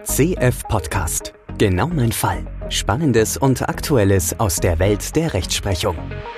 CF Podcast. Genau mein Fall. Spannendes und Aktuelles aus der Welt der Rechtsprechung.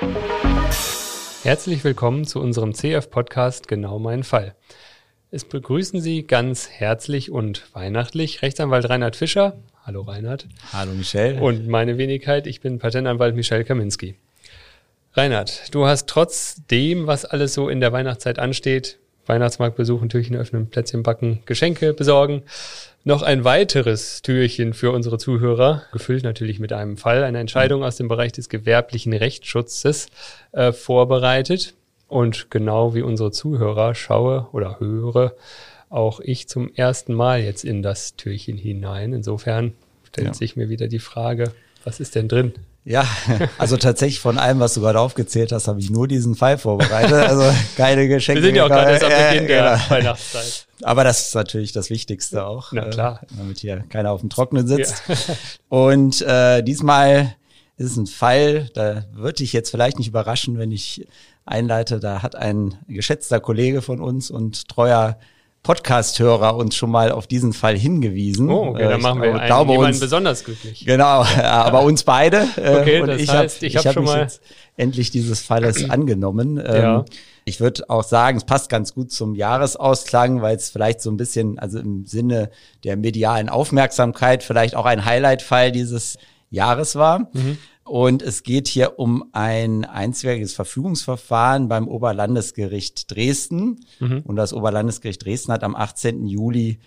Herzlich willkommen zu unserem CF Podcast Genau mein Fall. Es begrüßen Sie ganz herzlich und weihnachtlich Rechtsanwalt Reinhard Fischer. Hallo Reinhard. Hallo Michel. Und meine Wenigkeit, ich bin Patentanwalt Michel Kaminski. Reinhard, du hast trotz dem, was alles so in der Weihnachtszeit ansteht, Weihnachtsmarkt besuchen, Türchen öffnen, Plätzchen backen, Geschenke besorgen, noch ein weiteres Türchen für unsere Zuhörer, gefüllt natürlich mit einem Fall, einer Entscheidung aus dem Bereich des gewerblichen Rechtsschutzes vorbereitet. Und genau wie unsere Zuhörer schaue oder höre auch ich zum ersten Mal jetzt in das Türchen hinein. Insofern stellt sich mir wieder die Frage, was ist denn drin? Ja, also tatsächlich von allem, was du gerade aufgezählt hast, habe ich nur diesen Fall vorbereitet. Also keine Geschenke. Wir sind ja auch gerade erst am Beginn der Weihnachtszeit. Aber das ist natürlich das Wichtigste auch. Na klar. Damit hier keiner auf dem Trockenen sitzt. Ja. Und diesmal ist es ein Fall, da würde ich jetzt vielleicht nicht überraschen, wenn ich einleite. Da hat ein geschätzter Kollege von uns und treuer Podcast-Hörer uns schon mal auf diesen Fall hingewiesen. Oh, okay, dann machen wir jemanden besonders glücklich. Genau, aber uns beide. Okay, und das heißt, ich habe schon mal jetzt endlich dieses Falles angenommen. Ja. Ich würde auch sagen, es passt ganz gut zum Jahresausklang, weil es vielleicht so ein bisschen, also im Sinne der medialen Aufmerksamkeit, vielleicht auch ein Highlight-Fall dieses Jahres war. Mhm. Und es geht hier um ein einstweiliges Verfügungsverfahren beim Oberlandesgericht Dresden. Mhm. Und das Oberlandesgericht Dresden hat am 18. Juli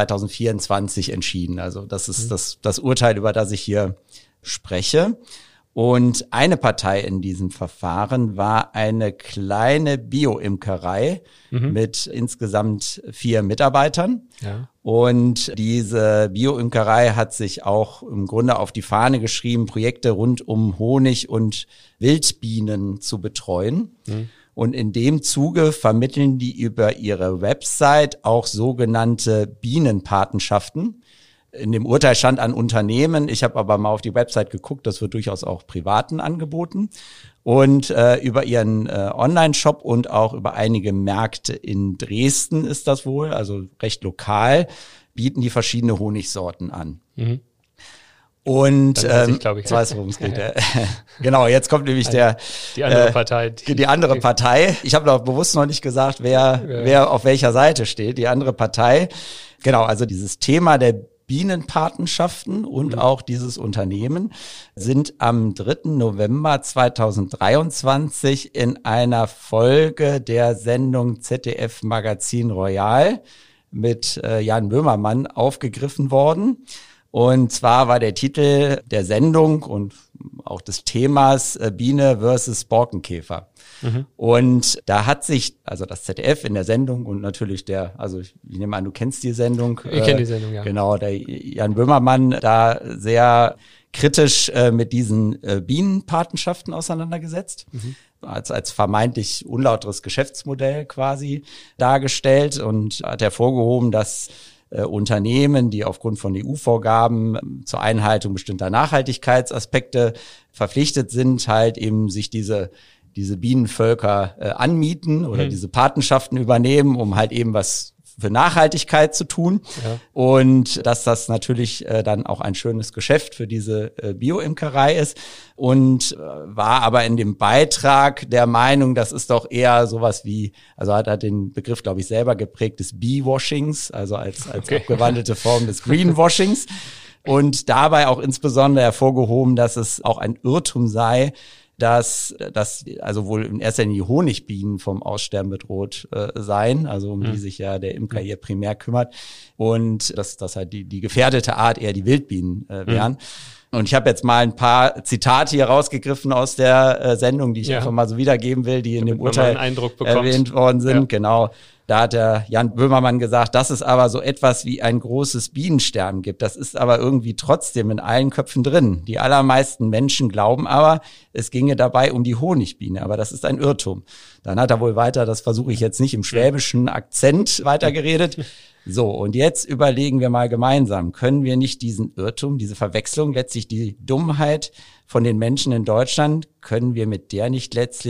2024 entschieden. Also das ist das Urteil, über das ich hier spreche. Und eine Partei in diesem Verfahren war eine kleine Bio-Imkerei mit insgesamt 4 Mitarbeitern. Ja. Und diese Bio-Imkerei hat sich auch im Grunde auf die Fahne geschrieben, Projekte rund um Honig und Wildbienen zu betreuen. Mhm. Und in dem Zuge vermitteln die über ihre Website auch sogenannte Bienenpatenschaften. In dem Urteil stand an Unternehmen, ich habe aber mal auf die Website geguckt, das wird durchaus auch Privaten angeboten. Und über ihren Online-Shop und auch über einige Märkte in Dresden ist das wohl, also recht lokal, bieten die verschiedene Honigsorten an. Mhm. Und ich weiß, worum es geht. Ja. Genau, jetzt kommt nämlich die andere Partei. Die andere Partei. Ich habe doch bewusst noch nicht gesagt, wer auf welcher Seite steht. Die andere Partei. Genau, also dieses Thema der Bienenpatenschaften und auch dieses Unternehmen sind am 3. November 2023 in einer Folge der Sendung ZDF Magazin Royal mit Jan Böhmermann aufgegriffen worden. Und zwar war der Titel der Sendung und auch des Themas Biene versus Borkenkäfer. Mhm. Und da hat sich, also das ZDF in der Sendung und natürlich ich nehme an, du kennst die Sendung. Ich kenne die Sendung, ja. Genau, der Jan Böhmermann da sehr kritisch mit diesen Bienenpatenschaften auseinandergesetzt. Mhm. Als vermeintlich unlauteres Geschäftsmodell quasi dargestellt und hat hervorgehoben, dass Unternehmen, die aufgrund von EU-Vorgaben zur Einhaltung bestimmter Nachhaltigkeitsaspekte verpflichtet sind, halt eben sich diese Bienenvölker anmieten oder diese Patenschaften übernehmen, um halt eben was für Nachhaltigkeit zu tun. Ja. Und dass das natürlich dann auch ein schönes Geschäft für diese Bio-Imkerei ist. Und war aber in dem Beitrag der Meinung, das ist doch eher sowas wie, also hat er den Begriff, glaube ich, selber geprägt, des Bee-Washings, also als abgewandelte Form des Greenwashings. Und dabei auch insbesondere hervorgehoben, dass es auch ein Irrtum sei, dass also wohl in erster Linie die Honigbienen vom Aussterben bedroht seien, also um die sich ja der Imker hier primär kümmert, und dass halt die gefährdete Art eher die Wildbienen wären. Und ich habe jetzt mal ein paar Zitate hier rausgegriffen aus der Sendung, die ich einfach mal so wiedergeben will, die in dem Urteil erwähnt worden sind. Ja. Genau. Da hat der Jan Böhmermann gesagt, dass es aber so etwas wie ein großes Bienensterben gibt. Das ist aber irgendwie trotzdem in allen Köpfen drin. Die allermeisten Menschen glauben aber, es ginge dabei um die Honigbiene. Aber das ist ein Irrtum. Dann hat er wohl weiter, das versuche ich jetzt nicht im schwäbischen Akzent weitergeredet. So, und jetzt überlegen wir mal gemeinsam, können wir nicht diesen Irrtum, diese Verwechslung, letztlich die Dummheit von den Menschen in Deutschland, können wir mit der nicht letztlich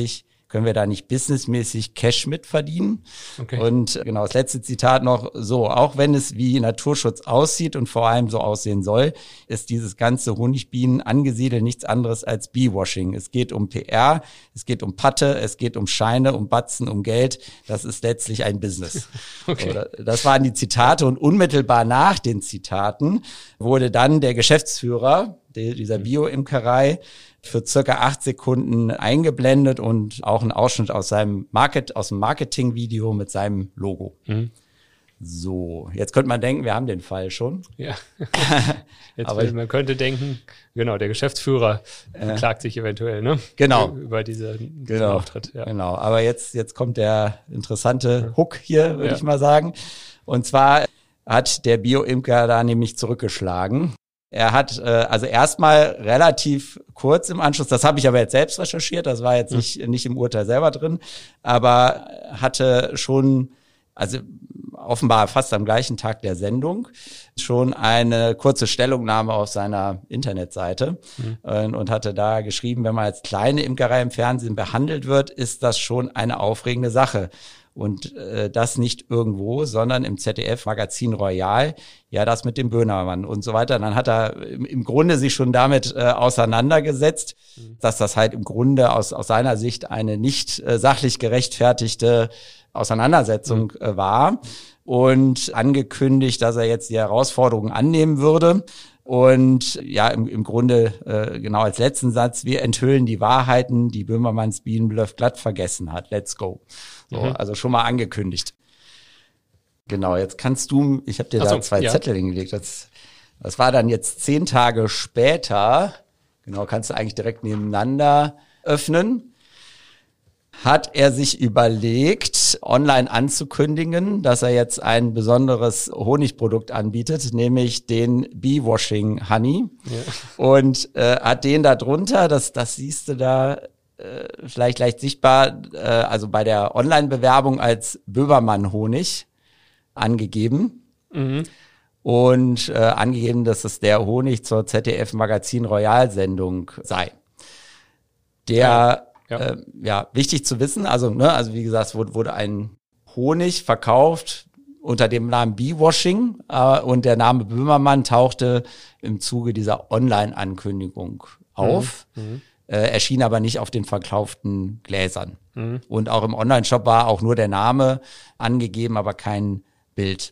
können wir da nicht businessmäßig Cash mit verdienen? Okay. Und genau, das letzte Zitat noch so, auch wenn es wie Naturschutz aussieht und vor allem so aussehen soll, ist dieses ganze Honigbienen angesiedelt nichts anderes als Bee-Washing. Es geht um PR, es geht um Patte, es geht um Scheine, um Batzen, um Geld. Das ist letztlich ein Business. Okay. So, das waren die Zitate und unmittelbar nach den Zitaten wurde dann der Geschäftsführer dieser Bio-Imkerei für circa 8 Sekunden eingeblendet und auch ein Ausschnitt aus dem Marketing-Video mit seinem Logo. Mhm. So, jetzt könnte man denken, wir haben den Fall schon. Ja. Aber man könnte denken, genau, der Geschäftsführer klagt sich eventuell, ne? Genau. Über diesen Genau. Auftritt. Ja. Genau. Aber jetzt kommt der interessante Hook hier, würde ich mal sagen. Und zwar hat der Bio-Imker da nämlich zurückgeschlagen. Er hat also erstmal relativ kurz im Anschluss, das habe ich aber jetzt selbst recherchiert, das war jetzt nicht im Urteil selber drin, aber hatte schon, also offenbar fast am gleichen Tag der Sendung, schon eine kurze Stellungnahme auf seiner Internetseite und hatte da geschrieben, wenn man als kleine Imkerei im Fernsehen behandelt wird, ist das schon eine aufregende Sache. Und das nicht irgendwo, sondern im ZDF-Magazin Royal, ja, das mit dem Böhmermann und so weiter. Dann hat er im Grunde sich schon damit auseinandergesetzt, dass das halt im Grunde aus seiner Sicht eine nicht sachlich gerechtfertigte Auseinandersetzung war und angekündigt, dass er jetzt die Herausforderung annehmen würde. Und ja, im Grunde genau als letzten Satz, wir enthüllen die Wahrheiten, die Böhmermanns Bienenbluff glatt vergessen hat. Let's go. So, also schon mal angekündigt. Genau, jetzt kannst du, ich habe dir da 2 Zettel hingelegt. Das war dann jetzt 10 Tage später. Genau, kannst du eigentlich direkt nebeneinander öffnen. Hat er sich überlegt, online anzukündigen, dass er jetzt ein besonderes Honigprodukt anbietet, nämlich den Bee-Washing Honey. Ja. Und hat den da drunter, das siehst du da vielleicht leicht sichtbar, also bei der Online-Bewerbung als Böhmermann-Honig angegeben. Mhm. Und angegeben, dass es der Honig zur ZDF-Magazin Royal-Sendung sei. Ja, wichtig zu wissen, also wie gesagt, wurde ein Honig verkauft unter dem Namen Bee-Washing und der Name Böhmermann tauchte im Zuge dieser Online-Ankündigung auf, erschien aber nicht auf den verkauften Gläsern. Und auch im Online-Shop war auch nur der Name angegeben, aber kein Bild.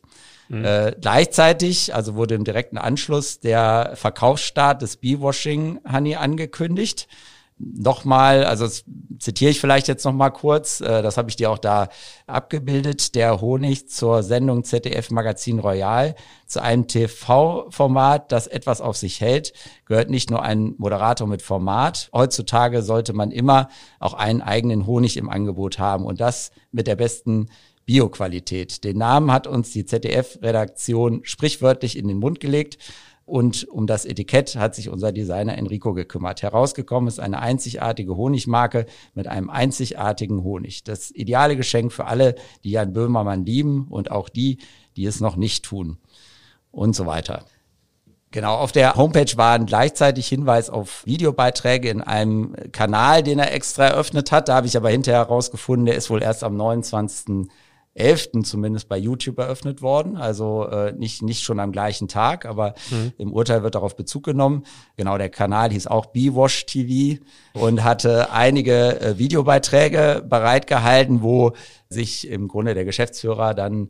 Gleichzeitig, also wurde im direkten Anschluss der Verkaufsstart des Bee-Washing Honey angekündigt. Nochmal, also das zitiere ich vielleicht jetzt nochmal kurz, das habe ich dir auch da abgebildet, der Honig zur Sendung ZDF Magazin Royal, zu einem TV-Format, das etwas auf sich hält, gehört nicht nur ein Moderator mit Format. Heutzutage sollte man immer auch einen eigenen Honig im Angebot haben und das mit der besten Bioqualität. Den Namen hat uns die ZDF-Redaktion sprichwörtlich in den Mund gelegt. Und um das Etikett hat sich unser Designer Enrico gekümmert. Herausgekommen ist eine einzigartige Honigmarke mit einem einzigartigen Honig. Das ideale Geschenk für alle, die Jan Böhmermann lieben und auch die es noch nicht tun. Und so weiter. Genau, auf der Homepage waren gleichzeitig Hinweis auf Videobeiträge in einem Kanal, den er extra eröffnet hat. Da habe ich aber hinterher herausgefunden, der ist wohl erst am 29.11. zumindest bei YouTube eröffnet worden, also nicht schon am gleichen Tag, aber im Urteil wird darauf Bezug genommen. Genau, der Kanal hieß auch Bee-Wash TV und hatte einige Videobeiträge bereitgehalten, wo sich im Grunde der Geschäftsführer dann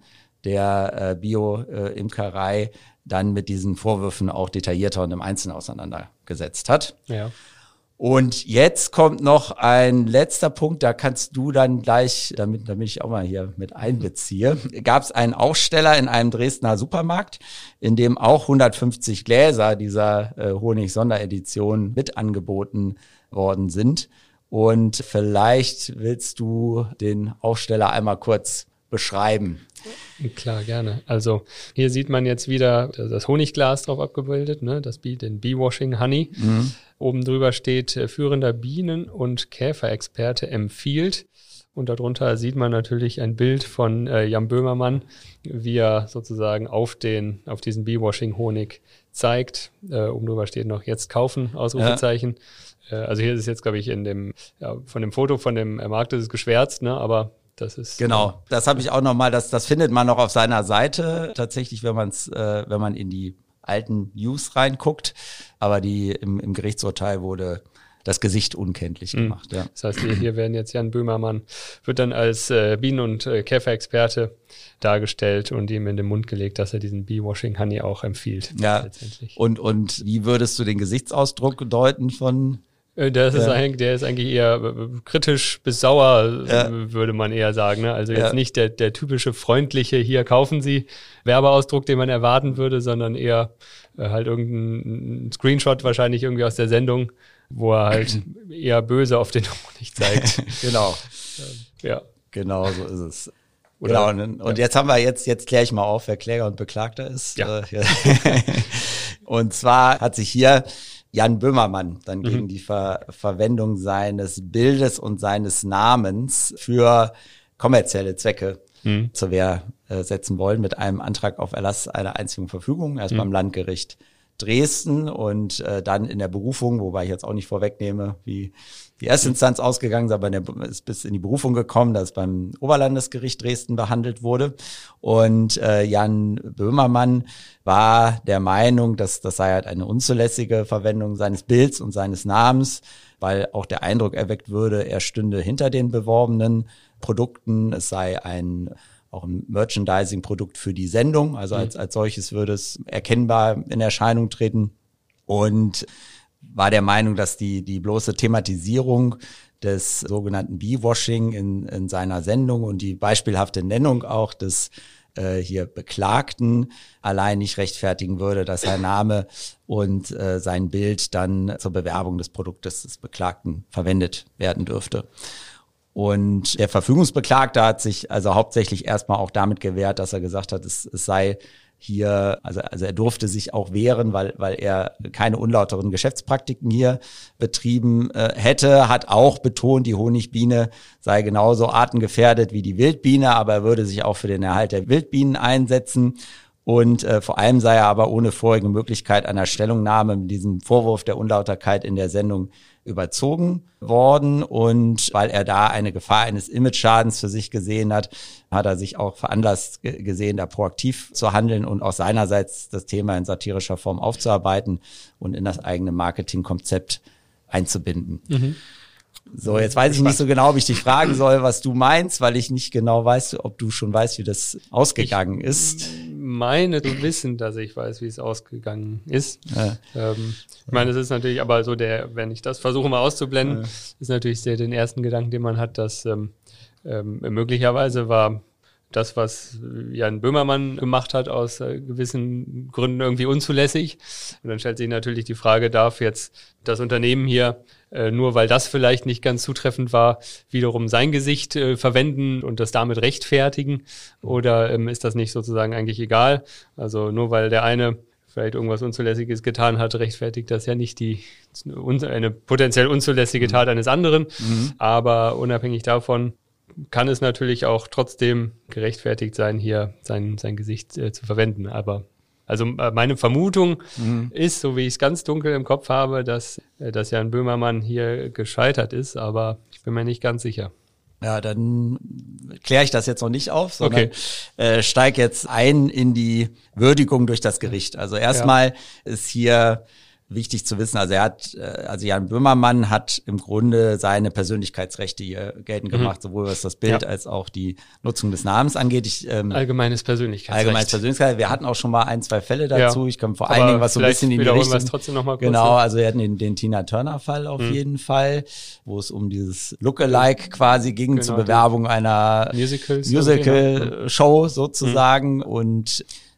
der Bio-Imkerei dann mit diesen Vorwürfen auch detaillierter und im Einzelnen auseinandergesetzt hat. Ja. Und jetzt kommt noch ein letzter Punkt, da kannst du dann gleich, damit ich auch mal hier mit einbeziehe, gab es einen Aufsteller in einem Dresdner Supermarkt, in dem auch 150 Gläser dieser Honig-Sonderedition mit angeboten worden sind. Und vielleicht willst du den Aufsteller einmal kurz beschreiben. Klar, gerne. Also hier sieht man jetzt wieder das Honigglas drauf abgebildet, ne? Den Bee-Washing Honey. Oben drüber steht führender Bienen- und Käferexperte empfiehlt. Und darunter sieht man natürlich ein Bild von Jan Böhmermann, wie er sozusagen auf diesen Bee-Washing-Honig zeigt. Oben drüber steht noch „Jetzt kaufen", Ausrufezeichen. Also hier ist es jetzt, glaube ich, von dem Foto von dem Markt ist es geschwärzt, ne? Aber das ist... Genau, das habe ich auch nochmal, das findet man noch auf seiner Seite, tatsächlich, wenn man in die alten News reinguckt. Aber im Gerichtsurteil wurde das Gesicht unkenntlich gemacht. Ja. Das heißt, hier werden jetzt Jan Böhmermann, wird dann als Bienen- und Käferexperte dargestellt und ihm in den Mund gelegt, dass er diesen Bee-Washing Honey auch empfiehlt. Ja. Letztendlich. Und wie würdest du den Gesichtsausdruck deuten von... Der ist eigentlich eher kritisch bis sauer, würde man eher sagen. Ne? Also jetzt nicht der typische freundliche, hier kaufen Sie, Werbeausdruck, den man erwarten würde, sondern eher halt irgendein Screenshot wahrscheinlich irgendwie aus der Sendung, wo er halt eher böse auf den Honig zeigt. Genau. Ja. Genau, so ist es. Oder, genau, und jetzt haben wir jetzt kläre ich mal auf, wer Kläger und Beklagter ist. Ja. Und zwar hat sich hier Jan Böhmermann dann gegen die Verwendung seines Bildes und seines Namens für kommerzielle Zwecke zur Wehr setzen wollen mit einem Antrag auf Erlass einer einzigen Verfügung, erst beim Landgericht Dresden und dann in der Berufung, wobei ich jetzt auch nicht vorwegnehme, wie die erste Instanz ausgegangen ist, aber ist bis in die Berufung gekommen, dass beim Oberlandesgericht Dresden behandelt wurde. Und Jan Böhmermann war der Meinung, dass das sei halt eine unzulässige Verwendung seines Bilds und seines Namens, weil auch der Eindruck erweckt würde, er stünde hinter den beworbenen Produkten. Es sei auch ein Merchandising-Produkt für die Sendung, also als solches würde es erkennbar in Erscheinung treten. Und war der Meinung, dass die bloße Thematisierung des sogenannten Bee-Washing in seiner Sendung und die beispielhafte Nennung auch des hier Beklagten allein nicht rechtfertigen würde, dass sein Name und sein Bild dann zur Bewerbung des Produktes des Beklagten verwendet werden dürfte. Und der Verfügungsbeklagte hat sich also hauptsächlich erstmal auch damit gewehrt, dass er gesagt hat, es sei hier, also er durfte sich auch wehren, weil er keine unlauteren Geschäftspraktiken hier betrieben hätte, hat auch betont, die Honigbiene sei genauso artengefährdet wie die Wildbiene, aber er würde sich auch für den Erhalt der Wildbienen einsetzen. Und vor allem sei er aber ohne vorherige Möglichkeit einer Stellungnahme mit diesem Vorwurf der Unlauterkeit in der Sendung überzogen worden. Und weil er da eine Gefahr eines Imageschadens für sich gesehen hat, hat er sich auch veranlasst gesehen, da proaktiv zu handeln und auch seinerseits das Thema in satirischer Form aufzuarbeiten und in das eigene Marketingkonzept einzubinden. So, jetzt weiß ich nicht so genau, ob ich dich fragen soll, was du meinst, weil ich nicht genau weiß, ob du schon weißt, wie das ausgegangen ist. Ich meine zu wissen, dass ich weiß, wie es ausgegangen ist. Ja. Ich meine, es ist natürlich, aber so wenn ich das versuche mal auszublenden, ist natürlich den ersten Gedanken, den man hat, dass möglicherweise war das, was Jan Böhmermann gemacht hat, aus gewissen Gründen irgendwie unzulässig. Und dann stellt sich natürlich die Frage, darf jetzt das Unternehmen hier, nur weil das vielleicht nicht ganz zutreffend war, wiederum sein Gesicht verwenden und das damit rechtfertigen? Oder ist das nicht sozusagen eigentlich egal? Also nur weil der eine vielleicht irgendwas Unzulässiges getan hat, rechtfertigt das ja nicht eine potenziell unzulässige Tat eines anderen. Aber unabhängig davon kann es natürlich auch trotzdem gerechtfertigt sein, hier sein Gesicht zu verwenden. Aber also meine Vermutung ist, so wie ich es ganz dunkel im Kopf habe, dass Jan Böhmermann hier gescheitert ist, aber ich bin mir nicht ganz sicher. Ja, dann kläre ich das jetzt noch nicht auf, sondern steige jetzt ein in die Würdigung durch das Gericht. Also erstmal ist hier wichtig zu wissen, also Jan Böhmermann hat im Grunde seine Persönlichkeitsrechte hier geltend gemacht, sowohl was das Bild als auch die Nutzung des Namens angeht. Allgemeines Persönlichkeitsrecht. Wir hatten auch schon mal 1, 2 Fälle dazu. Ja. Ich kann vor allen Dingen was so ein bisschen in die Richtung. Trotzdem noch mal kurz. Genau, also wir hatten den Tina Turner Fall auf jeden Fall, wo es um dieses Lookalike quasi ging zur Bewerbung einer Musical-Show sozusagen und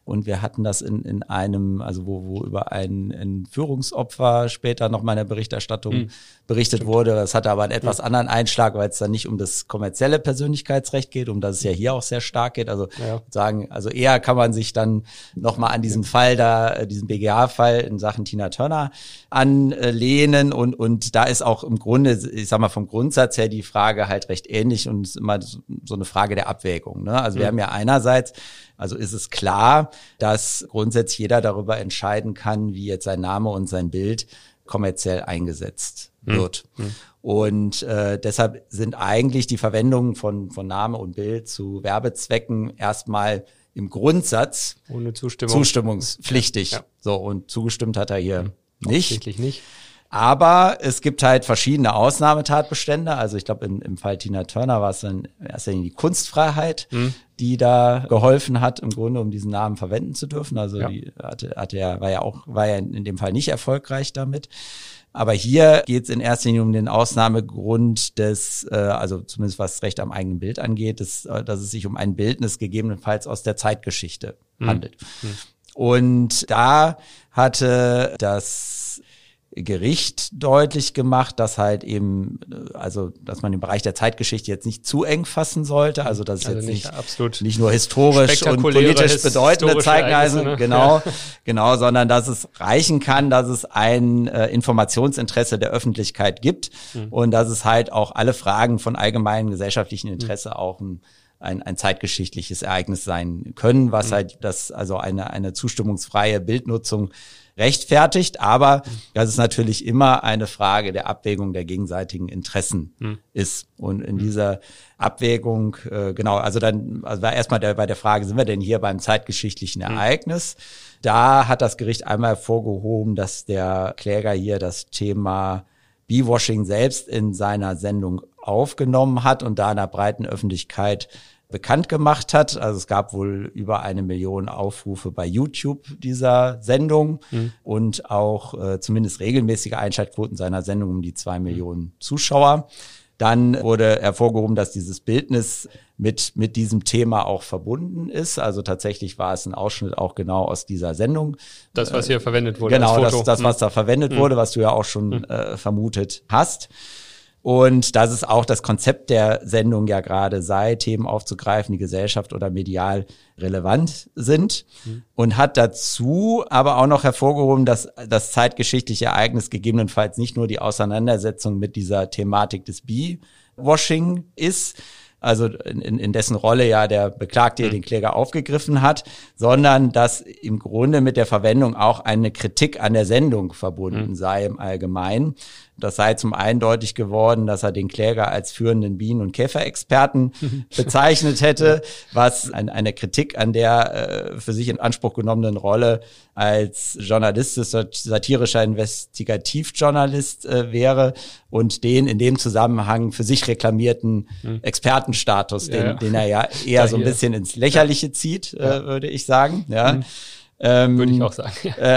Und wir hatten das in einem, also wo über ein Entführungsopfer später noch mal in der Berichterstattung berichtet wurde. Das hatte aber einen etwas anderen Einschlag, weil es dann nicht um das kommerzielle Persönlichkeitsrecht geht, um das es ja hier auch sehr stark geht. Also sagen, also eher kann man sich dann noch mal an diesen Fall da, diesen BGH-Fall in Sachen Tina Turner anlehnen und da ist auch im Grunde, ich sag mal vom Grundsatz her die Frage halt recht ähnlich und es ist immer so eine Frage der Abwägung, ne? Also wir haben ja einerseits, also ist es klar, dass grundsätzlich jeder darüber entscheiden kann, wie jetzt sein Name und sein Bild kommerziell eingesetzt wird. Und deshalb sind eigentlich die Verwendungen von Name und Bild zu Werbezwecken erstmal im Grundsatz ohne Zustimmung zustimmungspflichtig. Ja. So, und zugestimmt hat er hier nicht. Aber es gibt halt verschiedene Ausnahmetatbestände. Also ich glaube, im Fall Tina Turner war es dann erst die Kunstfreiheit, die da geholfen hat, im Grunde, um diesen Namen verwenden zu dürfen. Also die war ja in dem Fall nicht erfolgreich damit. Aber hier geht es in erster Linie um den Ausnahmegrund des, also zumindest was Recht am eigenen Bild angeht, dass es sich um ein Bildnis gegebenenfalls aus der Zeitgeschichte handelt. Und da hatte das Gericht deutlich gemacht, dass halt eben, also dass man den Bereich der Zeitgeschichte jetzt nicht zu eng fassen sollte, also dass es jetzt nicht nur historisch und politisch bedeutende Zeitreisen, ne? Genau, sondern dass es reichen kann, dass es ein Informationsinteresse der Öffentlichkeit gibt und dass es halt auch alle Fragen von allgemeinem gesellschaftlichen Interesse auch ein zeitgeschichtliches Ereignis sein können, was halt also eine zustimmungsfreie Bildnutzung rechtfertigt, aber das ist natürlich immer eine Frage der Abwägung der gegenseitigen Interessen ist. Und in dieser Abwägung, also war erstmal bei der Frage, sind wir denn hier beim zeitgeschichtlichen Ereignis? Da hat das Gericht einmal hervorgehoben, dass der Kläger hier das Thema Bee-Washing selbst in seiner Sendung aufgenommen hat und da einer breiten Öffentlichkeit bekannt gemacht hat. Also es gab wohl über 1 Million Aufrufe bei YouTube dieser Sendung und auch zumindest regelmäßige Einschaltquoten seiner Sendung um die 2 Millionen Zuschauer. Dann wurde hervorgehoben, dass dieses Bildnis mit diesem Thema auch verbunden ist. Also tatsächlich war es ein Ausschnitt auch genau aus dieser Sendung. Das, was hier verwendet wurde. Genau, das was da verwendet wurde, was du ja auch schon vermutet hast. Und dass es auch das Konzept der Sendung ja gerade sei, Themen aufzugreifen, die Gesellschaft oder medial relevant sind. Und hat dazu aber auch noch hervorgehoben, dass das zeitgeschichtliche Ereignis gegebenenfalls nicht nur die Auseinandersetzung mit dieser Thematik des Bee-Washing ist, also in dessen Rolle ja der Beklagte den Kläger aufgegriffen hat, sondern dass im Grunde mit der Verwendung auch eine Kritik an der Sendung verbunden sei im Allgemeinen. Das sei zum einen deutlich geworden, dass er den Kläger als führenden Bienen- und Käferexperten bezeichnet hätte, was eine Kritik an der für sich in Anspruch genommenen Rolle als satirischer Investigativjournalist wäre und den in dem Zusammenhang für sich reklamierten Expertenstatus, den er ja eher so ein bisschen ins Lächerliche zieht, würde ich sagen. Ja. Würde ich auch sagen.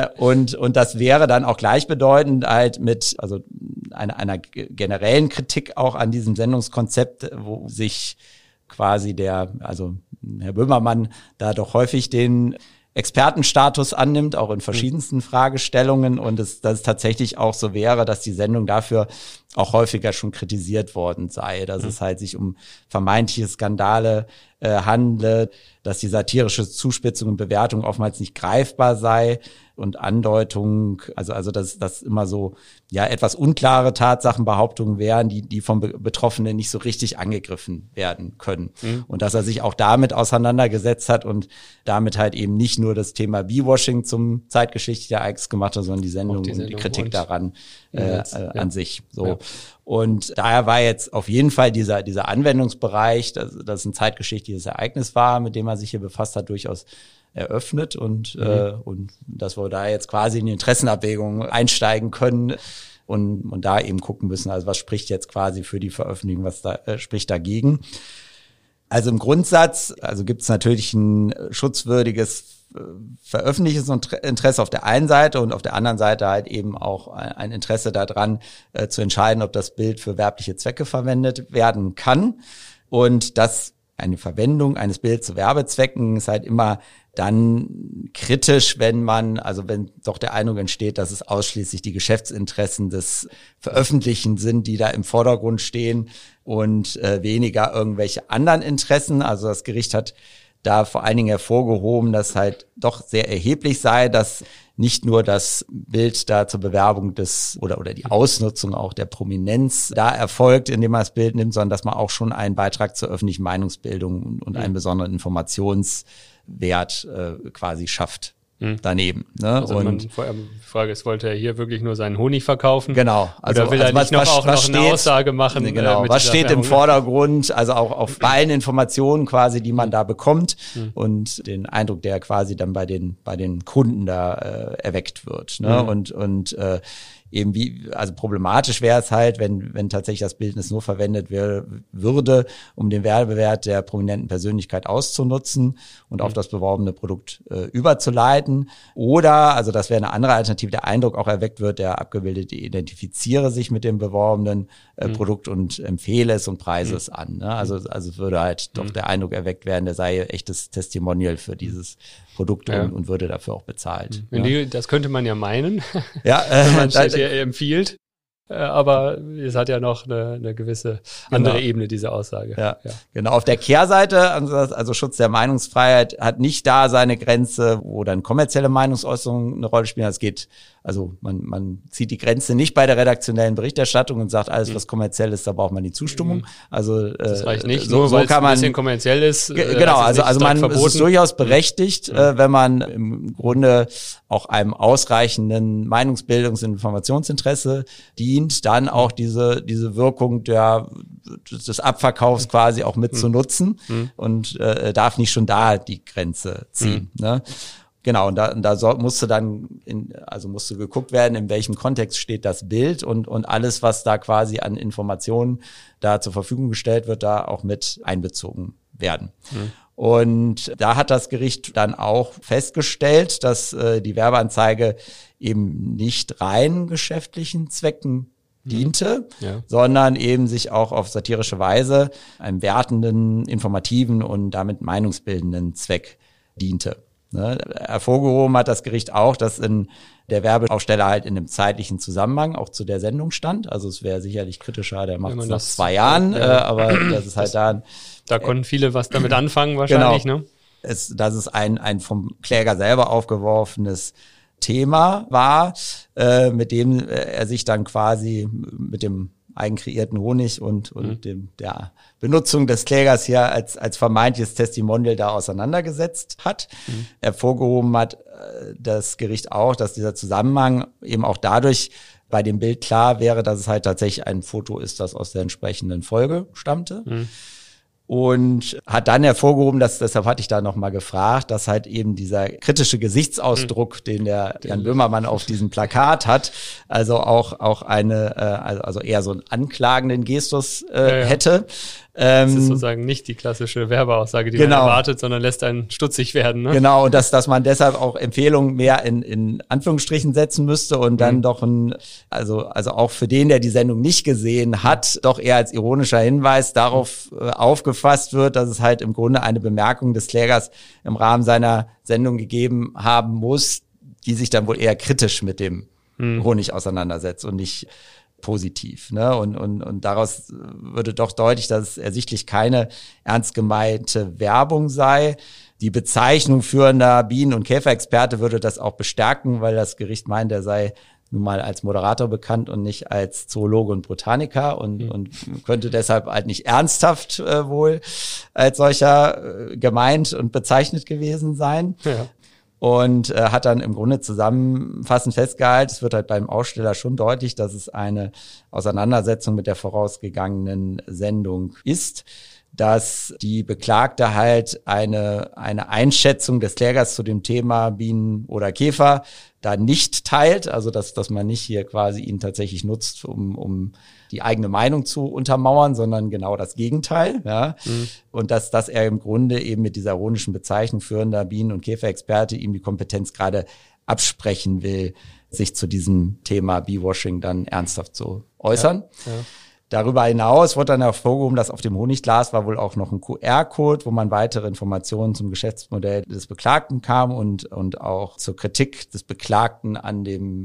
Und das wäre dann auch gleichbedeutend halt mit einer generellen Kritik auch an diesem Sendungskonzept, wo sich quasi Herr Böhmermann da doch häufig den Expertenstatus annimmt, auch in verschiedensten Fragestellungen und dass es tatsächlich auch so wäre, dass die Sendung dafür auch häufiger schon kritisiert worden sei, dass es halt sich um vermeintliche Skandale handelt, dass die satirische Zuspitzung und Bewertung oftmals nicht greifbar sei und Andeutung, also dass das immer so etwas unklare Tatsachenbehauptungen wären, die vom Betroffenen nicht so richtig angegriffen werden können. Und dass er sich auch damit auseinandergesetzt hat und damit halt eben nicht nur das Thema Bee-Washing zum zeitgeschichtlichen Ereignis gemacht hat, sondern die Sendung und die Kritik daran an sich. So. Ja. Und daher war jetzt auf jeden Fall dieser Anwendungsbereich, dass es ein zeitgeschichtliches Ereignis war, mit dem er sich hier befasst hat, durchaus eröffnet und dass wir da jetzt quasi in die Interessenabwägung einsteigen können und da eben gucken müssen, also was spricht jetzt quasi für die Veröffentlichung, was da spricht dagegen. Also im Grundsatz, gibt es natürlich ein schutzwürdiges veröffentliches Interesse auf der einen Seite und auf der anderen Seite halt eben auch ein Interesse daran, zu entscheiden, ob das Bild für werbliche Zwecke verwendet werden kann. Und das eine Verwendung eines Bilds zu Werbezwecken ist halt immer dann kritisch, wenn doch der Eindruck entsteht, dass es ausschließlich die Geschäftsinteressen des Veröffentlichen sind, die da im Vordergrund stehen und weniger irgendwelche anderen Interessen. Also das Gericht hat da vor allen Dingen hervorgehoben, dass halt doch sehr erheblich sei, dass nicht nur das Bild da zur Bewerbung oder die Ausnutzung auch der Prominenz da erfolgt, indem man das Bild nimmt, sondern dass man auch schon einen Beitrag zur öffentlichen Meinungsbildung und einen besonderen Informationswert quasi schafft. Daneben. Ne? Also die Frage ist, wollte er hier wirklich nur seinen Honig verkaufen? Genau. Oder will er nicht noch eine Aussage machen? Genau. Was steht im Vordergrund? Also auch bei allen Informationen quasi, die man da bekommt und den Eindruck, der quasi dann bei den Kunden da erweckt wird. Ne? Und eben also problematisch wäre es halt, wenn tatsächlich das Bildnis nur verwendet würde, um den Werbewert der prominenten Persönlichkeit auszunutzen und auf das beworbene Produkt überzuleiten. Oder, also das wäre eine andere Alternative, der Eindruck auch erweckt wird, der Abgebildete identifiziere sich mit dem beworbenen Produkt und empfehle es und preise es an. Ne? Also es würde halt doch der Eindruck erweckt werden, der sei echtes Testimonial für dieses Produkt und würde dafür auch bezahlt. Das könnte man ja meinen, ja, wenn man es hier empfiehlt. Aber es hat ja noch eine gewisse andere Ebene, diese Aussage. Ja, genau. Auf der Kehrseite, also Schutz der Meinungsfreiheit, hat nicht da seine Grenze, wo dann kommerzielle Meinungsäußerungen eine Rolle spielen. Es geht, also man zieht die Grenze nicht bei der redaktionellen Berichterstattung und sagt, alles, was kommerziell ist, da braucht man die Zustimmung. Also das reicht nicht, so weil kann es ein bisschen kommerziell ist. Genau, also es ist durchaus berechtigt, wenn man im Grunde auch einem ausreichenden Meinungsbildungs- und Informationsinteresse dient, dann auch diese Wirkung des Abverkaufs quasi auch mit zu nutzen und darf nicht schon da die Grenze ziehen. Ne? Genau, und da musste geguckt werden, in welchem Kontext steht das Bild und alles, was da quasi an Informationen da zur Verfügung gestellt wird, da auch mit einbezogen werden. Und da hat das Gericht dann auch festgestellt, dass die Werbeanzeige eben nicht rein geschäftlichen Zwecken diente, sondern eben sich auch auf satirische Weise einem wertenden, informativen und damit meinungsbildenden Zweck diente. Ne? Hervorgehoben hat das Gericht auch, dass in der Werbeaufsteller halt in einem zeitlichen Zusammenhang auch zu der Sendung stand. Also es wäre sicherlich kritischer, der macht es nach 2 Jahren, aber das ist halt da konnten viele was damit anfangen wahrscheinlich. Genau. Ne? Dass es ein vom Kläger selber aufgeworfenes Thema war, mit dem er sich dann quasi mit dem eigenkreierten Honig und der Benutzung des Klägers hier als vermeintliches Testimonial da auseinandergesetzt hat. Hervorgehoben hat das Gericht auch, dass dieser Zusammenhang eben auch dadurch bei dem Bild klar wäre, dass es halt tatsächlich ein Foto ist, das aus der entsprechenden Folge stammte. Und hat dann hervorgehoben, deshalb hatte ich da nochmal gefragt, dass halt eben dieser kritische Gesichtsausdruck, den der Jan Böhmermann auf diesem Plakat hat, also auch also eher so einen anklagenden Gestus hätte. Das ist sozusagen nicht die klassische Werbeaussage, die man erwartet, sondern lässt einen stutzig werden. Ne? Genau, und dass man deshalb auch Empfehlungen mehr in Anführungsstrichen setzen müsste und dann doch also auch für den, der die Sendung nicht gesehen hat, doch eher als ironischer Hinweis darauf aufgefasst wird, dass es halt im Grunde eine Bemerkung des Klägers im Rahmen seiner Sendung gegeben haben muss, die sich dann wohl eher kritisch mit dem Honig auseinandersetzt und nicht positiv, ne? Und daraus würde doch deutlich, dass es ersichtlich keine ernst gemeinte Werbung sei. Die Bezeichnung führender Bienen- und Käferexperte würde das auch bestärken, weil das Gericht meint, er sei nun mal als Moderator bekannt und nicht als Zoologe und Botaniker und könnte deshalb halt nicht ernsthaft wohl als solcher gemeint und bezeichnet gewesen sein. Ja. Und hat dann im Grunde zusammenfassend festgehalten, es wird halt beim Aussteller schon deutlich, dass es eine Auseinandersetzung mit der vorausgegangenen Sendung ist, dass die Beklagte halt eine Einschätzung des Klägers zu dem Thema Bienen oder Käfer da nicht teilt, also dass man nicht hier quasi ihn tatsächlich nutzt, um die eigene Meinung zu untermauern, sondern genau das Gegenteil. Ja? Und dass er im Grunde eben mit dieser ironischen Bezeichnung führender Bienen- und Käferexperte ihm die Kompetenz gerade absprechen will, sich zu diesem Thema Bee-Washing dann ernsthaft zu äußern. Darüber hinaus wurde dann hervorgehoben, dass auf dem Honigglas war wohl auch noch ein QR-Code, wo man weitere Informationen zum Geschäftsmodell des Beklagten kam und auch zur Kritik des Beklagten an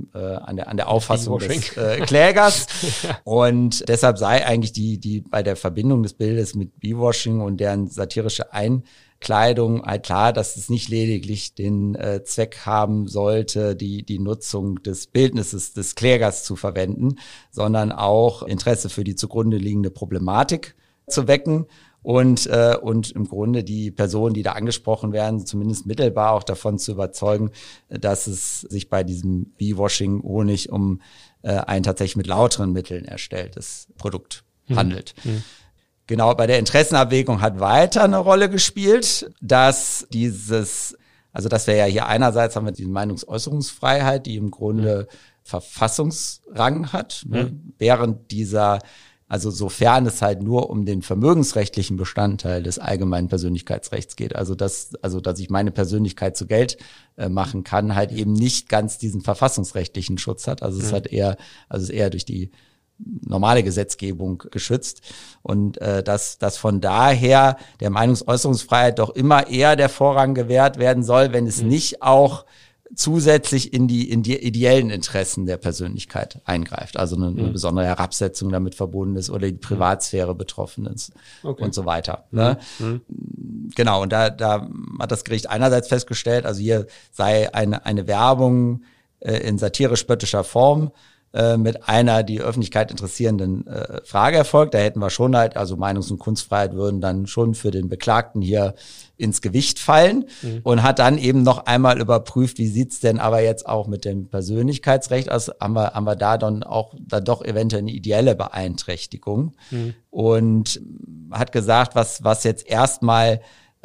der Auffassung des Klägers. Und deshalb sei eigentlich die bei der Verbindung des Bildes mit B-Washing und deren satirische Einkleidung halt klar, dass es nicht lediglich den Zweck haben sollte, die Nutzung des Bildnisses des Klägers zu verwenden, sondern auch Interesse für die zugrunde liegende Problematik zu wecken und im Grunde die Personen, die da angesprochen werden, zumindest mittelbar auch davon zu überzeugen, dass es sich bei diesem B-Washing Honig um ein tatsächlich mit lauteren Mitteln erstelltes Produkt handelt. Genau, bei der Interessenabwägung hat weiter eine Rolle gespielt, dass dass wir ja hier einerseits haben wir die Meinungsäußerungsfreiheit, die im Grunde Verfassungsrang hat, während also sofern es halt nur um den vermögensrechtlichen Bestandteil des allgemeinen Persönlichkeitsrechts geht, also dass ich meine Persönlichkeit zu Geld machen kann, halt eben nicht ganz diesen verfassungsrechtlichen Schutz hat. Also es hat eher durch die normale Gesetzgebung geschützt und dass von daher der Meinungsäußerungsfreiheit doch immer eher der Vorrang gewährt werden soll, wenn es nicht auch zusätzlich in die ideellen Interessen der Persönlichkeit eingreift, also eine besondere Herabsetzung damit verbunden ist oder die Privatsphäre betroffen ist und so weiter. Ne? Genau, und da hat das Gericht einerseits festgestellt, also hier sei eine Werbung in satirisch-spöttischer Form mit einer die Öffentlichkeit interessierenden Frage erfolgt. Da hätten wir schon halt, also Meinungs- und Kunstfreiheit würden dann schon für den Beklagten hier ins Gewicht fallen und hat dann eben noch einmal überprüft, wie sieht's denn aber jetzt auch mit dem Persönlichkeitsrecht aus? Haben wir da dann auch doch eventuell eine ideelle Beeinträchtigung und hat gesagt, was jetzt erstmal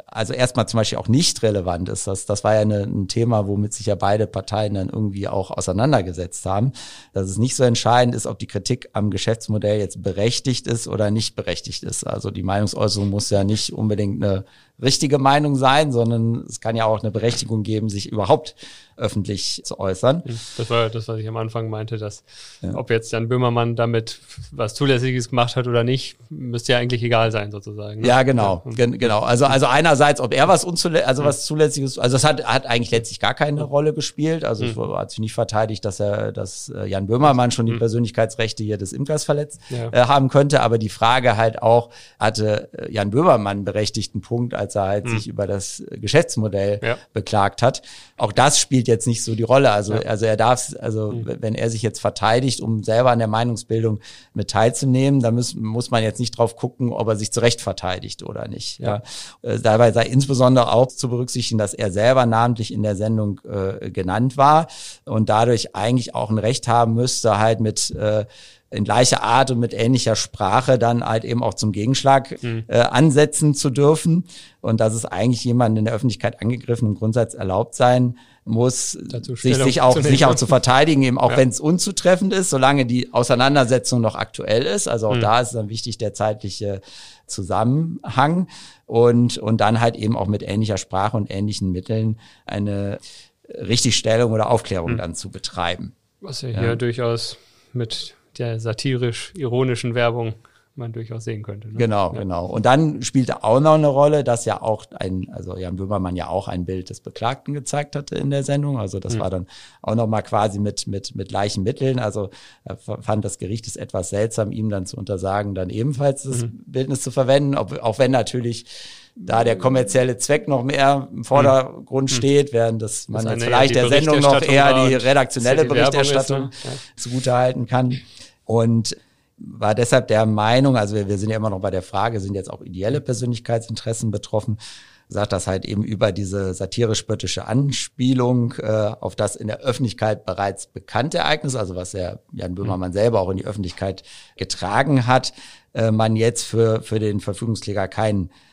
zum Beispiel auch nicht relevant ist. Das war ja ein Thema, womit sich ja beide Parteien dann irgendwie auch auseinandergesetzt haben. Dass es nicht so entscheidend ist, ob die Kritik am Geschäftsmodell jetzt berechtigt ist oder nicht berechtigt ist. Also die Meinungsäußerung muss ja nicht unbedingt eine richtige Meinung sein, sondern es kann ja auch eine Berechtigung geben, sich überhaupt öffentlich zu äußern. Das war das, was ich am Anfang meinte, dass ob jetzt Jan Böhmermann damit was Zulässiges gemacht hat oder nicht, müsste ja eigentlich egal sein sozusagen. Ne? Ja, genau. Genau. Also einerseits, ob er was Zulässiges, also das hat eigentlich letztlich gar keine Rolle gespielt. Also es hat sich nicht verteidigt, dass Jan Böhmermann schon die Persönlichkeitsrechte hier des Imkers verletzt haben könnte. Aber die Frage halt auch, hatte Jan Böhmermann einen berechtigten Punkt, als er halt sich über das Geschäftsmodell beklagt hat. Auch das spielt jetzt nicht so die Rolle. Also er darf, wenn er sich jetzt verteidigt, um selber an der Meinungsbildung mit teilzunehmen, dann muss man jetzt nicht drauf gucken, ob er sich zu Recht verteidigt oder nicht. Ja. Dabei sei insbesondere auch zu berücksichtigen, dass er selber namentlich in der Sendung genannt war und dadurch eigentlich auch ein Recht haben müsste, halt mit in gleicher Art und mit ähnlicher Sprache dann halt eben auch zum Gegenschlag ansetzen zu dürfen und dass es eigentlich jemanden in der Öffentlichkeit angegriffen im Grundsatz erlaubt sein muss, sich auch zu verteidigen, eben auch wenn es unzutreffend ist, solange die Auseinandersetzung noch aktuell ist. Also auch da ist dann wichtig der zeitliche Zusammenhang und dann halt eben auch mit ähnlicher Sprache und ähnlichen Mitteln eine Richtigstellung oder Aufklärung dann zu betreiben. Was ja hier durchaus mit der satirisch-ironischen Werbung man durchaus sehen könnte. Ne? Genau. Und dann spielte auch noch eine Rolle, dass ja auch Jan Böhmermann ja auch ein Bild des Beklagten gezeigt hatte in der Sendung. Also das war dann auch noch mal quasi mit gleichen Mitteln. Also fand das Gericht es etwas seltsam, ihm dann zu untersagen, dann ebenfalls das Bildnis zu verwenden, auch wenn natürlich da der kommerzielle Zweck noch mehr im Vordergrund steht, während man jetzt vielleicht der Sendung noch eher die redaktionelle Berichterstattung zugutehalten kann. Und war deshalb der Meinung, also wir sind ja immer noch bei der Frage, sind jetzt auch ideelle Persönlichkeitsinteressen betroffen, sagt das halt eben über diese satirisch-spöttische Anspielung auf das in der Öffentlichkeit bereits bekannte Ereignis, also was Jan Böhmermann selber auch in die Öffentlichkeit getragen hat, man jetzt für den Verfügungskläger keinen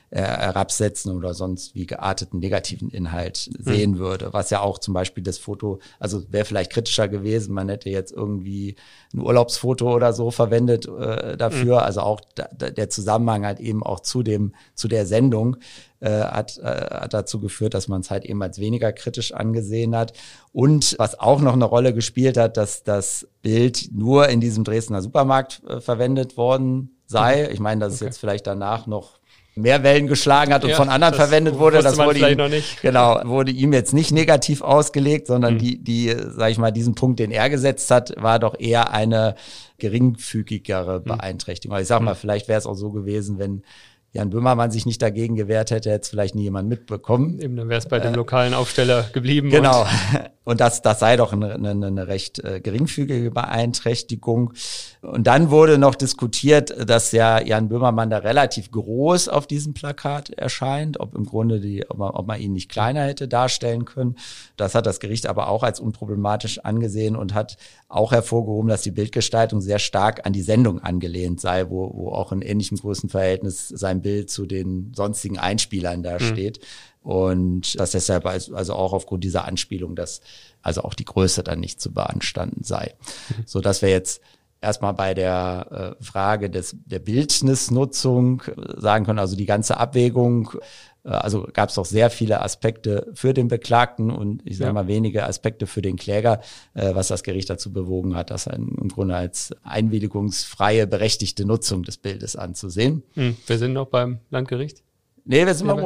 herabsetzen oder sonst wie gearteten negativen Inhalt sehen würde. Was ja auch zum Beispiel das Foto, also wäre vielleicht kritischer gewesen, man hätte jetzt irgendwie ein Urlaubsfoto oder so verwendet dafür. Also auch der Zusammenhang halt eben auch zu der Sendung hat dazu geführt, dass man es halt eben als weniger kritisch angesehen hat. Und was auch noch eine Rolle gespielt hat, dass das Bild nur in diesem Dresdner Supermarkt verwendet worden sei. Ich meine, dass es jetzt vielleicht danach noch mehr Wellen geschlagen hat und von anderen verwendet wurde. Das wurde ihm, noch nicht. Genau, wurde ihm jetzt nicht negativ ausgelegt, sondern die, sag ich mal, diesen Punkt, den er gesetzt hat, war doch eher eine geringfügigere Beeinträchtigung. Also ich sag mal, vielleicht wäre es auch so gewesen, wenn Jan Böhmermann sich nicht dagegen gewehrt hätte, hätte es vielleicht nie jemand mitbekommen. Eben, dann wäre es bei dem lokalen Aufsteller geblieben. Genau. Und das sei doch eine recht geringfügige Beeinträchtigung. Und dann wurde noch diskutiert, dass ja Jan Böhmermann da relativ groß auf diesem Plakat erscheint, ob im Grunde ob man ihn nicht kleiner hätte darstellen können. Das hat das Gericht aber auch als unproblematisch angesehen und hat auch hervorgehoben, dass die Bildgestaltung sehr stark an die Sendung angelehnt sei, wo auch in ähnlichem Größenverhältnis sein Bild zu den sonstigen Einspielern da steht. Und dass deshalb also auch aufgrund dieser Anspielung, dass also auch die Größe dann nicht zu beanstanden sei. So dass wir jetzt erstmal bei der Frage der Bildnisnutzung sagen können, also die ganze Abwägung, also gab es doch sehr viele Aspekte für den Beklagten und ich sage mal wenige Aspekte für den Kläger, was das Gericht dazu bewogen hat, das im Grunde als einwilligungsfreie, berechtigte Nutzung des Bildes anzusehen. Wir sind noch beim Landgericht. Nee, wir sind beim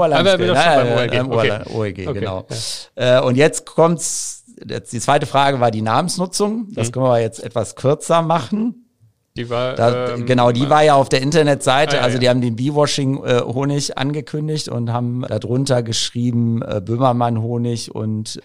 OEG, genau. Ja. Und jetzt kommt's, die zweite Frage war die Namensnutzung. Das können wir jetzt etwas kürzer machen. Die war, die war ja auf der Internetseite, die haben den Bee-Washing-Honig angekündigt und haben darunter geschrieben Böhmermann-Honig und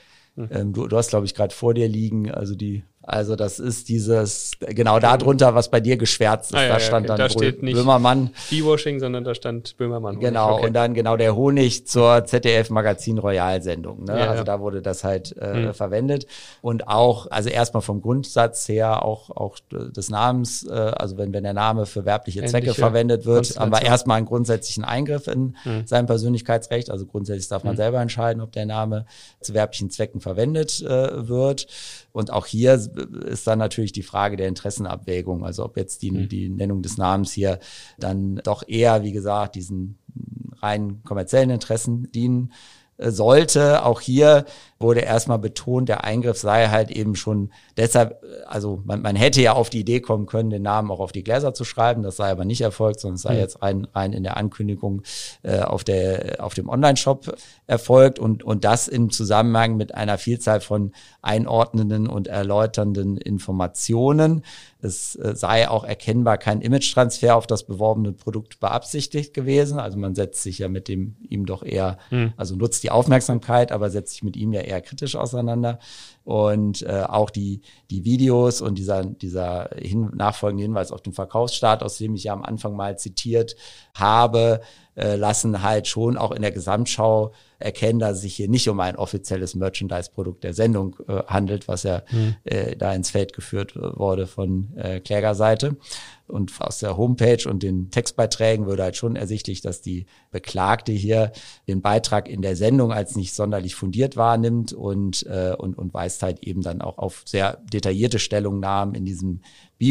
du hast, glaube ich, gerade vor dir liegen, also das ist dieses, genau darunter, was bei dir geschwärzt ist. Da stand dann da steht nicht Böhmermann. Bee-Washing, sondern da stand Böhmermann. Honig. Genau, und dann genau der Honig zur ZDF-Magazin-Royal-Sendung. Ne? Also da wurde das halt verwendet. Und auch, also erstmal vom Grundsatz her, auch des Namens, wenn der Name für werbliche Zwecke verwendet wird, haben wir erstmal einen grundsätzlichen Eingriff in sein Persönlichkeitsrecht. Also grundsätzlich darf man selber entscheiden, ob der Name zu werblichen Zwecken verwendet wird. Und auch hier ist dann natürlich die Frage der Interessenabwägung, also ob jetzt die Nennung des Namens hier dann doch eher, wie gesagt, diesen rein kommerziellen Interessen dienen sollte. Auch hier wurde erstmal betont, der Eingriff sei halt eben schon deshalb, also man hätte ja auf die Idee kommen können, den Namen auch auf die Gläser zu schreiben, das sei aber nicht erfolgt, sondern es sei jetzt rein in der Ankündigung auf dem Online-Shop erfolgt und das im Zusammenhang mit einer Vielzahl von einordnenden und erläuternden Informationen. Es sei auch erkennbar kein Image-Transfer auf das beworbene Produkt beabsichtigt gewesen. Also man setzt sich ja mit ihm doch eher, also nutzt die Aufmerksamkeit, aber setzt sich mit ihm ja eher kritisch auseinander. Und auch die Videos und dieser nachfolgende Hinweis auf den Verkaufsstart, aus dem ich ja am Anfang mal zitiert habe, lassen halt schon auch in der Gesamtschau erkennen, dass es sich hier nicht um ein offizielles Merchandise-Produkt der Sendung handelt, was ja da ins Feld geführt wurde von Klägerseite. Und aus der Homepage und den Textbeiträgen würde halt schon ersichtlich, dass die Beklagte hier den Beitrag in der Sendung als nicht sonderlich fundiert wahrnimmt und weist halt eben dann auch auf sehr detaillierte Stellungnahmen in diesem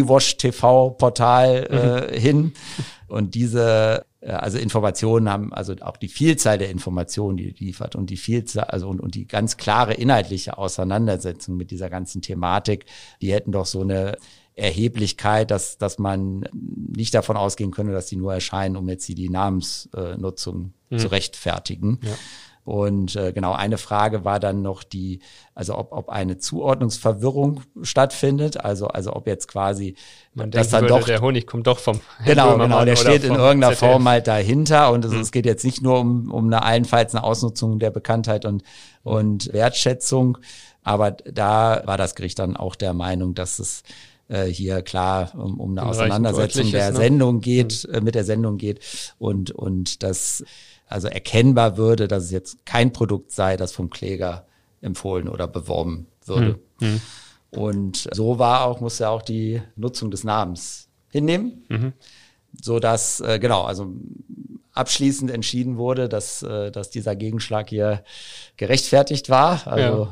BeWash-TV-Portal hin. Und diese Informationen haben, also auch die Vielzahl der Informationen, die liefert und die Vielzahl, und die ganz klare inhaltliche Auseinandersetzung mit dieser ganzen Thematik, die hätten doch so eine Erheblichkeit, dass man nicht davon ausgehen könne, dass die nur erscheinen, um jetzt die Namensnutzung zu rechtfertigen. Ja. Und eine Frage war dann noch ob eine Zuordnungsverwirrung stattfindet, also ob jetzt quasi man denkt, dann doch der Honig kommt doch vom genau, der steht in irgendeiner ZDF. Form halt dahinter und es geht jetzt nicht nur um allenfalls eine Ausnutzung der Bekanntheit und Wertschätzung, aber da war das Gericht dann auch der Meinung, dass es hier klar um eine Auseinandersetzung der Sendung geht, mit der Sendung geht und das also erkennbar würde, dass es jetzt kein Produkt sei, das vom Kläger empfohlen oder beworben würde. Und so musste er auch die Nutzung des Namens hinnehmen, so dass, abschließend entschieden wurde, dass dieser Gegenschlag hier gerechtfertigt war. Also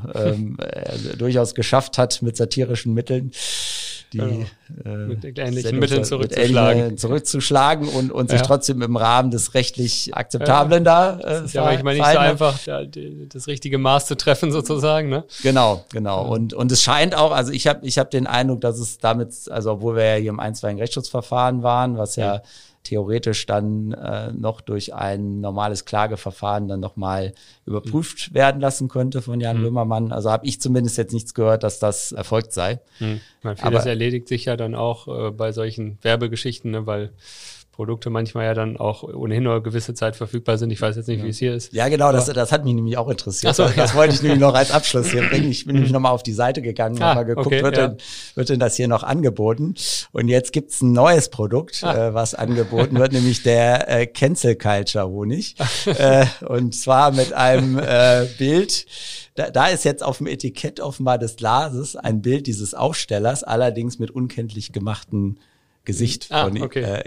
er durchaus geschafft hat, mit satirischen Mitteln die mit ähnlichen Mitteln zurückzuschlagen und sich trotzdem im Rahmen des rechtlich Akzeptablen das ist ja manchmal nicht so einfach, das richtige Maß zu treffen sozusagen, ne? Genau. Und es scheint auch, also ich hab den Eindruck, dass es damit, also obwohl wir ja hier im einstweiligen Rechtsschutzverfahren waren, was ja theoretisch dann noch durch ein normales Klageverfahren dann nochmal überprüft werden lassen könnte von Jan Böhmermann. Also habe ich zumindest jetzt nichts gehört, dass das erfolgt sei. Vieles erledigt sich ja dann auch bei solchen Werbegeschichten, ne, weil Produkte manchmal ja dann auch ohnehin nur eine gewisse Zeit verfügbar sind. Ich weiß jetzt nicht, wie es hier ist. Ja, genau, das hat mich nämlich auch interessiert. Ach so, das wollte ich nämlich noch als Abschluss hier bringen. Ich bin nämlich nochmal auf die Seite gegangen, mal geguckt, wird denn das hier noch angeboten? Und jetzt gibt's ein neues Produkt, was angeboten wird, nämlich der Cancel Culture Honig. Und zwar mit einem Bild. Da ist jetzt auf dem Etikett offenbar des Glases ein Bild dieses Aufstellers, allerdings mit unkenntlich gemachten Gesicht von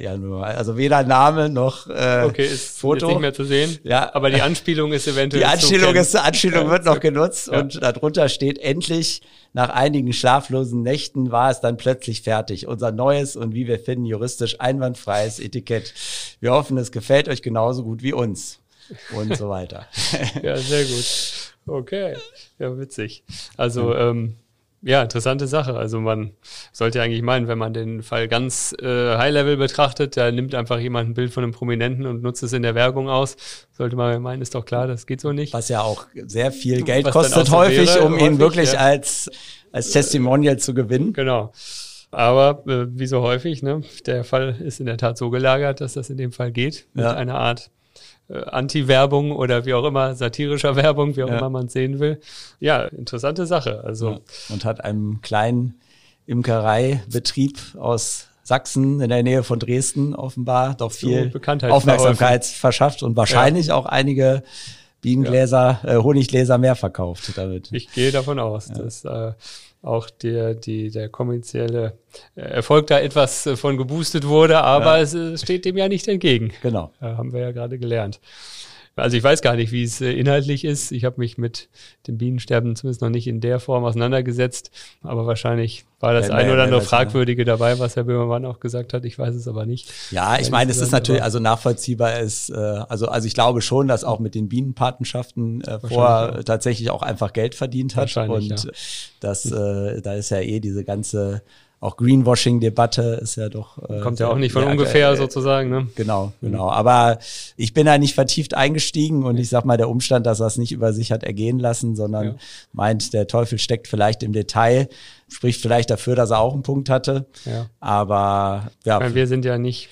also weder Name noch ist Foto. Ist nicht mehr zu sehen. Ja, aber die Anspielung ist eventuell. Die Anspielung wird noch genutzt und darunter steht: Endlich nach einigen schlaflosen Nächten war es dann plötzlich fertig. Unser neues und wie wir finden juristisch einwandfreies Etikett. Wir hoffen, es gefällt euch genauso gut wie uns und so weiter. Ja, sehr gut. Okay, ja, witzig. Also interessante Sache. Also man sollte eigentlich meinen, wenn man den Fall ganz High-Level betrachtet, da nimmt einfach jemand ein Bild von einem Prominenten und nutzt es in der Werbung aus. Sollte man meinen, ist doch klar, das geht so nicht. Was ja auch sehr viel Geld kostet häufig, um ihn wirklich als Testimonial zu gewinnen. Genau. Aber wie so häufig, ne, der Fall ist in der Tat so gelagert, dass das in dem Fall geht. Mit einer Art Anti-Werbung oder wie auch immer, satirischer Werbung, wie auch immer man es sehen will. Ja, interessante Sache. Also und hat einem kleinen Imkereibetrieb aus Sachsen in der Nähe von Dresden offenbar doch viel Aufmerksamkeit verschafft und wahrscheinlich auch einige Bienengläser, Honiggläser mehr verkauft damit. Ich gehe davon aus, dass auch der kommerzielle Erfolg da etwas von geboostet wurde, aber es steht dem ja nicht entgegen. Genau. Haben wir ja gerade gelernt. Also ich weiß gar nicht, wie es inhaltlich ist. Ich habe mich mit dem Bienensterben zumindest noch nicht in der Form auseinandergesetzt, aber wahrscheinlich war das ein oder andere Fragwürdige dabei, was Herr Böhmermann auch gesagt hat. Ich weiß es aber nicht. Ja, ich meine, es ist natürlich also nachvollziehbar ist, also ich glaube schon, dass auch mit den Bienenpatenschaften vorher tatsächlich auch einfach Geld verdient hat und das da ist ja diese ganze auch Greenwashing-Debatte ist ja doch kommt ja auch nicht von ungefähr sozusagen, ne? Genau. Aber ich bin da nicht vertieft eingestiegen und ich sag mal, der Umstand, dass er es nicht über sich hat ergehen lassen, sondern meint, der Teufel steckt vielleicht im Detail, spricht vielleicht dafür, dass er auch einen Punkt hatte. Ja. Aber ich meine, wir sind ja nicht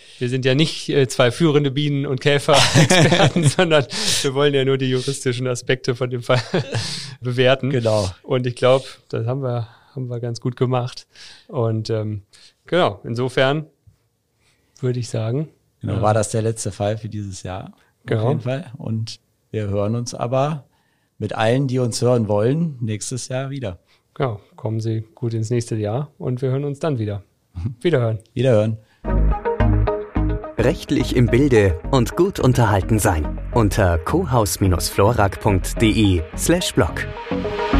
zwei führende Bienen- und Käfer-Experten, sondern wir wollen ja nur die juristischen Aspekte von dem Fall bewerten. Genau. Und ich glaube, das haben wir ganz gut gemacht. Und genau, insofern würde ich sagen. Genau, war das der letzte Fall für dieses Jahr. Genau. Auf jeden Fall. Und wir hören uns aber mit allen, die uns hören wollen, nächstes Jahr wieder. Genau, kommen Sie gut ins nächste Jahr und wir hören uns dann wieder. Wiederhören. Rechtlich im Bilde und gut unterhalten sein. Unter cohaus-florak.de/blog.